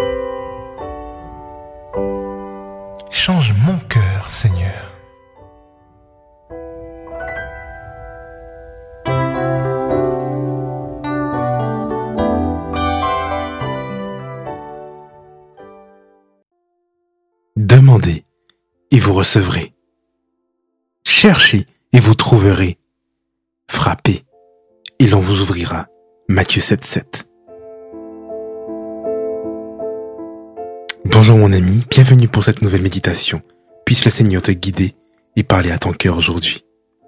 Change mon cœur, Seigneur. Demandez et vous recevrez. Cherchez et vous trouverez. Frappez et l'on vous ouvrira. Matthieu 7,7. Bonjour mon ami, bienvenue pour cette nouvelle méditation. Puisse le Seigneur te guider et parler à ton cœur aujourd'hui.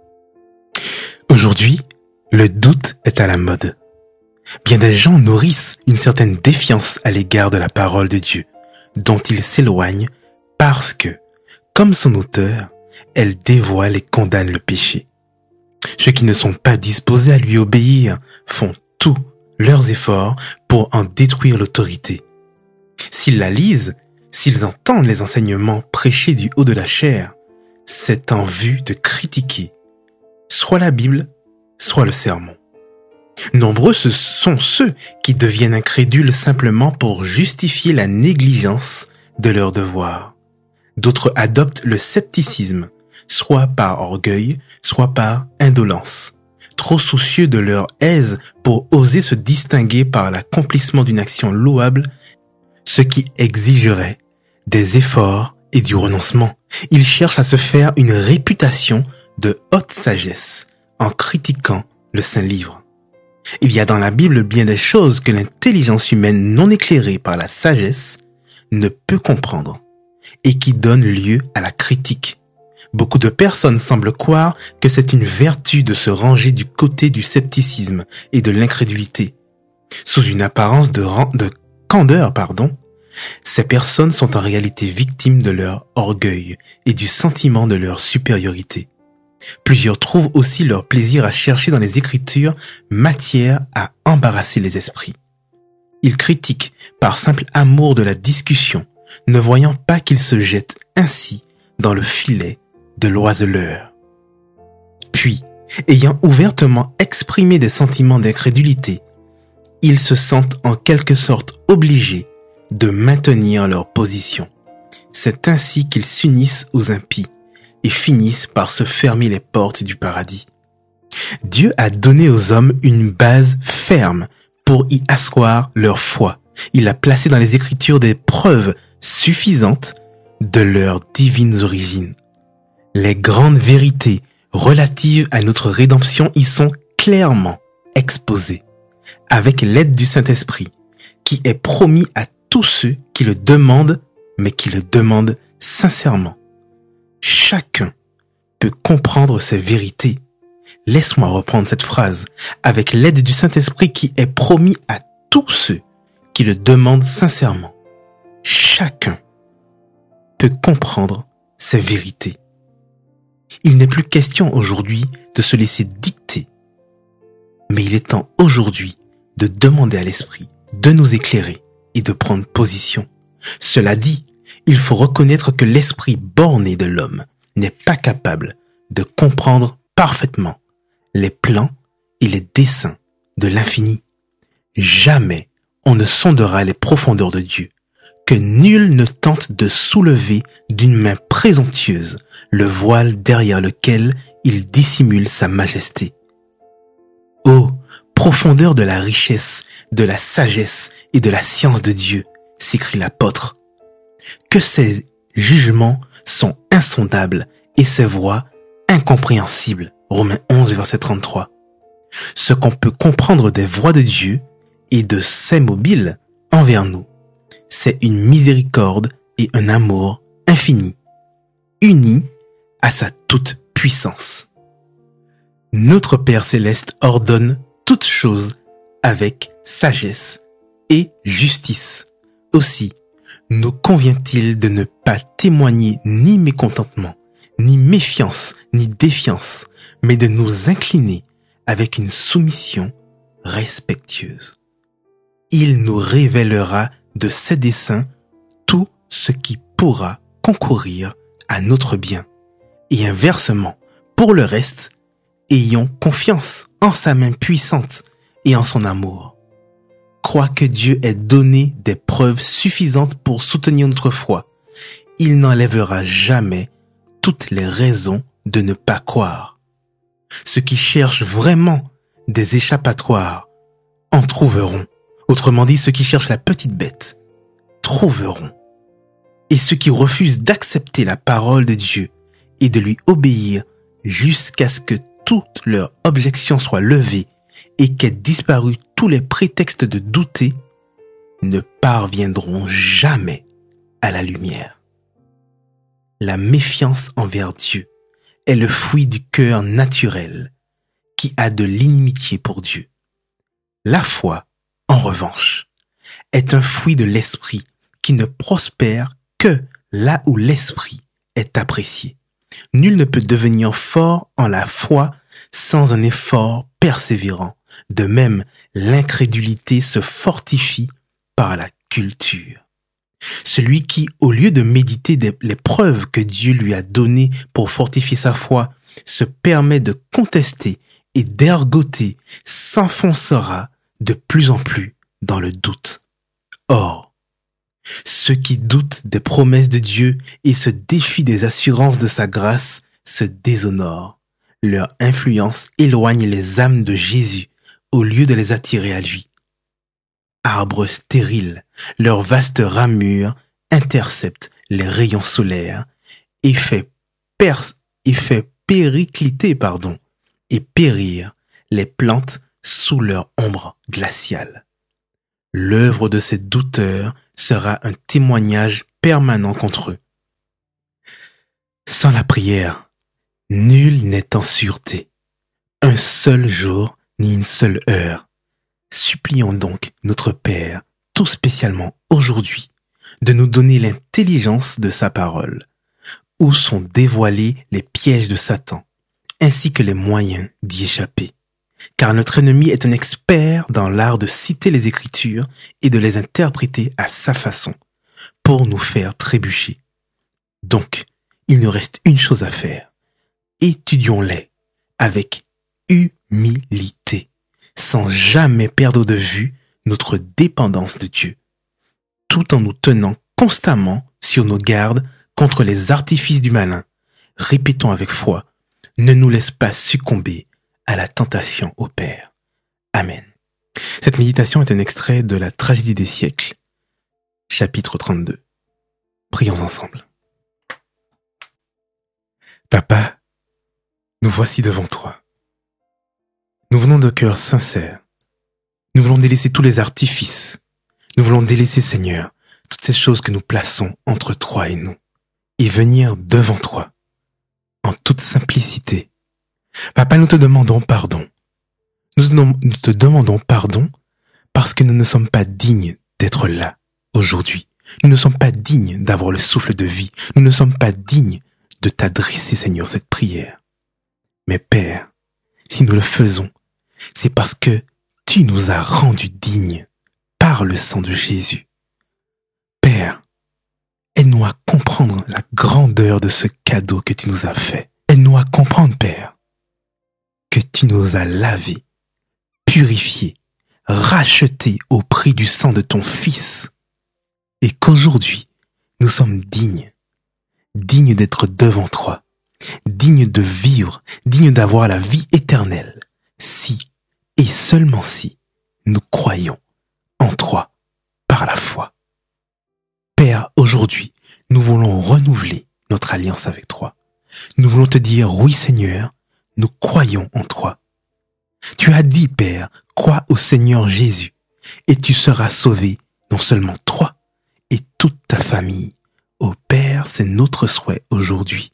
Aujourd'hui, le doute est à la mode. Bien des gens nourrissent une certaine défiance à l'égard de la parole de Dieu, dont ils s'éloignent parce que, comme son auteur, elle dévoile et condamne le péché. Ceux qui ne sont pas disposés à lui obéir font tous leurs efforts pour en détruire l'autorité. S'ils la lisent, s'ils entendent les enseignements prêchés du haut de la chair, c'est en vue de critiquer soit la Bible, soit le sermon. Nombreux sont ceux qui deviennent incrédules simplement pour justifier la négligence de leurs devoirs. D'autres adoptent le scepticisme, soit par orgueil, soit par indolence, trop soucieux de leur aise pour oser se distinguer par l'accomplissement d'une action louable, ce qui exigerait des efforts et du renoncement. Ils cherchent à se faire une réputation de haute sagesse en critiquant le Saint-Livre. Il y a dans la Bible bien des choses que l'intelligence humaine non éclairée par la sagesse ne peut comprendre et qui donnent lieu à la critique. Beaucoup de personnes semblent croire que c'est une vertu de se ranger du côté du scepticisme et de l'incrédulité. Sous une apparence de candeur, ces personnes sont en réalité victimes de leur orgueil et du sentiment de leur supériorité. Plusieurs trouvent aussi leur plaisir à chercher dans les Écritures matière à embarrasser les esprits. Ils critiquent par simple amour de la discussion, ne voyant pas qu'ils se jettent ainsi dans le filet de l'oiseleur. Puis, ayant ouvertement exprimé des sentiments d'incrédulité, ils se sentent en quelque sorte obligés de maintenir leur position. C'est ainsi qu'ils s'unissent aux impies et finissent par se fermer les portes du paradis. Dieu a donné aux hommes une base ferme pour y asseoir leur foi. Il a placé dans les Écritures des preuves suffisantes de leurs divines origines. Les grandes vérités relatives à notre rédemption y sont clairement exposées, avec l'aide du Saint-Esprit, qui est promis à tous ceux qui le demandent, mais qui le demandent sincèrement. Chacun peut comprendre ces vérités. Laisse-moi reprendre cette phrase. Avec l'aide du Saint-Esprit qui est promis à tous ceux qui le demandent sincèrement. Chacun peut comprendre ces vérités. Il n'est plus question aujourd'hui de se laisser dicter, mais il est temps aujourd'hui de demander à l'Esprit de nous éclairer et de prendre position. Cela dit, il faut reconnaître que l'esprit borné de l'homme n'est pas capable de comprendre parfaitement les plans et les desseins de l'infini. Jamais on ne sondera les profondeurs de Dieu, que nul ne tente de soulever d'une main présomptueuse le voile derrière lequel il dissimule sa majesté. Ô profondeur de la richesse, de la sagesse et de la science de Dieu, s'écrie l'apôtre, que ses jugements sont insondables et ses voies incompréhensibles. Romains 11, verset 33. Ce qu'on peut comprendre des voies de Dieu et de ses mobiles envers nous, c'est une miséricorde et un amour infini, unis à sa toute puissance. Notre Père Céleste ordonne toutes choses avec sagesse et justice. Aussi, nous convient-il de ne pas témoigner ni mécontentement, ni méfiance, ni défiance, mais de nous incliner avec une soumission respectueuse. Il nous révélera de ses desseins tout ce qui pourra concourir à notre bien. Et inversement, pour le reste, ayons confiance en sa main puissante et en son amour. croit que Dieu ait donné des preuves suffisantes pour soutenir notre foi, il n'enlèvera jamais toutes les raisons de ne pas croire. Ceux qui cherchent vraiment des échappatoires en trouveront. Autrement dit, ceux qui cherchent la petite bête trouveront. Et ceux qui refusent d'accepter la parole de Dieu et de lui obéir jusqu'à ce que toutes leurs objections soient levées et qu'aient disparu tous les prétextes de douter, ne parviendront jamais à la lumière. La méfiance envers Dieu est le fruit du cœur naturel qui a de l'inimitié pour Dieu. La foi, en revanche, est un fruit de l'esprit qui ne prospère que là où l'esprit est apprécié. Nul ne peut devenir fort en la foi sans un effort persévérant. De même, l'incrédulité se fortifie par la culture. Celui qui, au lieu de méditer les preuves que Dieu lui a données pour fortifier sa foi, se permet de contester et d'ergoter, s'enfoncera de plus en plus dans le doute. Or, ceux qui doutent des promesses de Dieu et se défient des assurances de sa grâce se déshonorent. Leur influence éloigne les âmes de Jésus au lieu de les attirer à lui. Arbres stériles, leurs vastes ramures interceptent les rayons solaires et fait péricliter et périr les plantes sous leur ombre glaciale. L'œuvre de ces douteurs sera un témoignage permanent contre eux. Sans la prière, nul n'est en sûreté. Un seul jour ni une seule heure. Supplions donc notre Père, tout spécialement aujourd'hui, de nous donner l'intelligence de sa parole, où sont dévoilés les pièges de Satan, ainsi que les moyens d'y échapper. Car notre ennemi est un expert dans l'art de citer les Écritures et de les interpréter à sa façon, pour nous faire trébucher. Donc, il nous reste une chose à faire. Étudions-les avec humilité, sans jamais perdre de vue notre dépendance de Dieu, tout en nous tenant constamment sur nos gardes contre les artifices du malin. Répétons avec foi, ne nous laisse pas succomber à la tentation au Père. Amen. Cette méditation est un extrait de la Tragédie des siècles, chapitre 32. Prions ensemble. Papa, nous voici devant toi. Nous venons de cœur sincère. Nous voulons délaisser tous les artifices. Nous voulons délaisser, Seigneur, toutes ces choses que nous plaçons entre toi et nous, et venir devant toi, en toute simplicité. Papa, nous te demandons pardon. Nous te demandons pardon parce que nous ne sommes pas dignes d'être là, aujourd'hui. Nous ne sommes pas dignes d'avoir le souffle de vie. Nous ne sommes pas dignes de t'adresser, Seigneur, cette prière. Mais Père, si nous le faisons, c'est parce que tu nous as rendus dignes par le sang de Jésus. Père, aide-nous à comprendre la grandeur de ce cadeau que tu nous as fait. Aide-nous à comprendre, Père, que tu nous as lavés, purifiés, rachetés au prix du sang de ton Fils, et qu'aujourd'hui, nous sommes dignes d'être devant toi, dignes de vivre, dignes d'avoir la vie éternelle, si et seulement si nous croyons en toi par la foi. Père, aujourd'hui, nous voulons renouveler notre alliance avec toi. Nous voulons te dire, oui Seigneur, nous croyons en toi. Tu as dit, Père, crois au Seigneur Jésus, et tu seras sauvé, non seulement toi, et toute ta famille. Ô Père, c'est notre souhait aujourd'hui.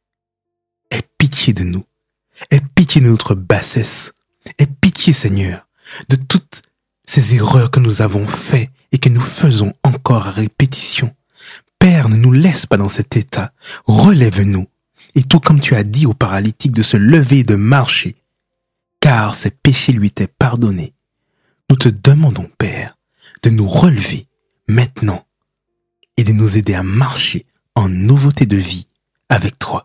Aie pitié de nous. Aie pitié de notre bassesse. Aie pitié, Seigneur, de toutes ces erreurs que nous avons faites et que nous faisons encore à répétition. Père, ne nous laisse pas dans cet état. Relève-nous. Et tout comme tu as dit au paralytique de se lever et de marcher, car ses péchés lui étaient pardonnés. Nous te demandons, Père, de nous relever maintenant et de nous aider à marcher en nouveauté de vie avec toi.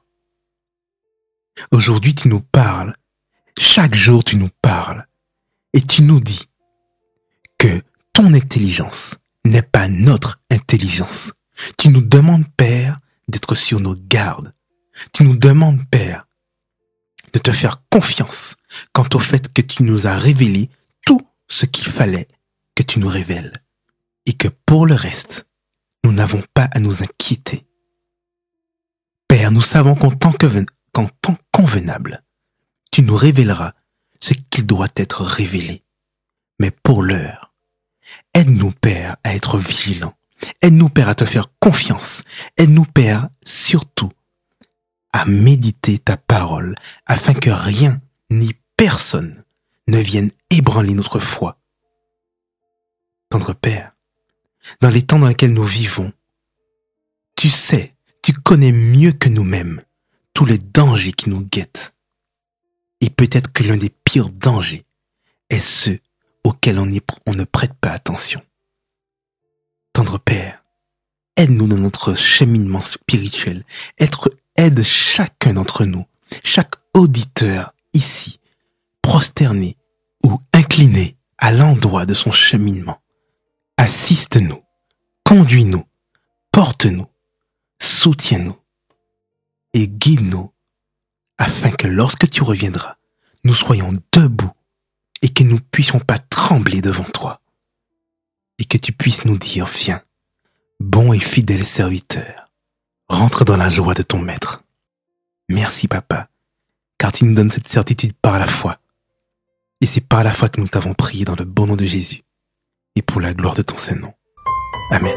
Aujourd'hui, tu nous parles. Chaque jour, tu nous parles. Et tu nous dis que ton intelligence n'est pas notre intelligence. Tu nous demandes, Père, d'être sur nos gardes. Tu nous demandes, Père, de te faire confiance quant au fait que tu nous as révélé tout ce qu'il fallait que tu nous révèles. Et que pour le reste, nous n'avons pas à nous inquiéter. Père, nous savons qu'en temps convenable, tu nous révéleras ce qu'il doit être révélé. Mais pour l'heure, aide-nous, Père, à être vigilants. Aide-nous, Père, à te faire confiance. Aide-nous, Père, surtout, à méditer ta parole, afin que rien ni personne ne vienne ébranler notre foi. Tendre Père, dans les temps dans lesquels nous vivons, tu sais, tu connais mieux que nous-mêmes tous les dangers qui nous guettent. Et peut-être que l'un des pires dangers est ceux auxquels on ne prête pas attention. Tendre Père, aide-nous dans notre cheminement spirituel. Aide chacun d'entre nous, chaque auditeur ici, prosterné ou incliné à l'endroit de son cheminement. Assiste-nous, conduis-nous, porte-nous, soutiens-nous et guide-nous afin que lorsque tu reviendras, nous soyons debout et que nous ne puissions pas trembler devant toi et que tu puisses nous dire, viens, bon et fidèle serviteur, rentre dans la joie de ton maître. Merci Papa, car tu nous donnes cette certitude par la foi. Et c'est par la foi que nous t'avons prié dans le bon nom de Jésus et pour la gloire de ton Saint-Nom. Amen.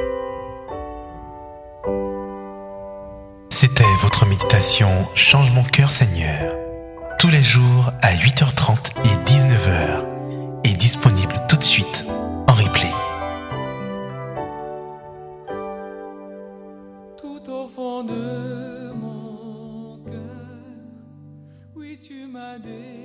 C'était votre méditation Change mon cœur Seigneur, tous les jours à 8h30 et 19h, et disponible tout de suite en replay. Tout au fond de mon cœur, oui tu m'as dit.